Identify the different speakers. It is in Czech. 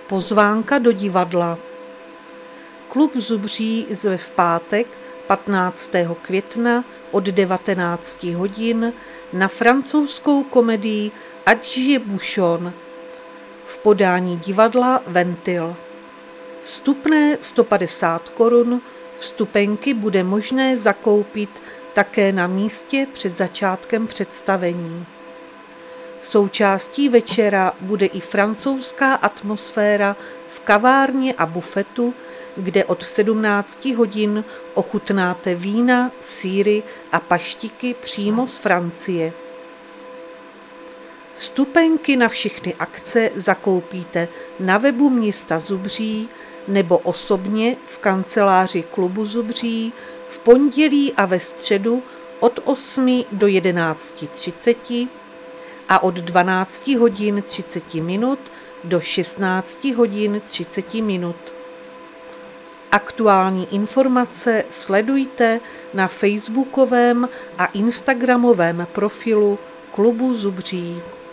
Speaker 1: Pozvánka do divadla. Klub Zubří zve v pátek 15. května od 19 hodin na francouzskou komedii Adje Bouchon v podání divadla Ventil. Vstupné 150 korun, vstupenky bude možné zakoupit také na místě před začátkem představení. Součástí večera bude i francouzská atmosféra v kavárně a bufetu, kde od 17 hodin ochutnáte vína, sýry a paštiky přímo z Francie. Vstupenky na všechny akce zakoupíte na webu města Zubří nebo osobně v kanceláři klubu Zubří v pondělí a ve středu od 8 do 11:30 a od 12 hodin 30 minut do 16 hodin 30 minut. Aktuální informace sledujte na facebookovém a instagramovém profilu klubu Zubří.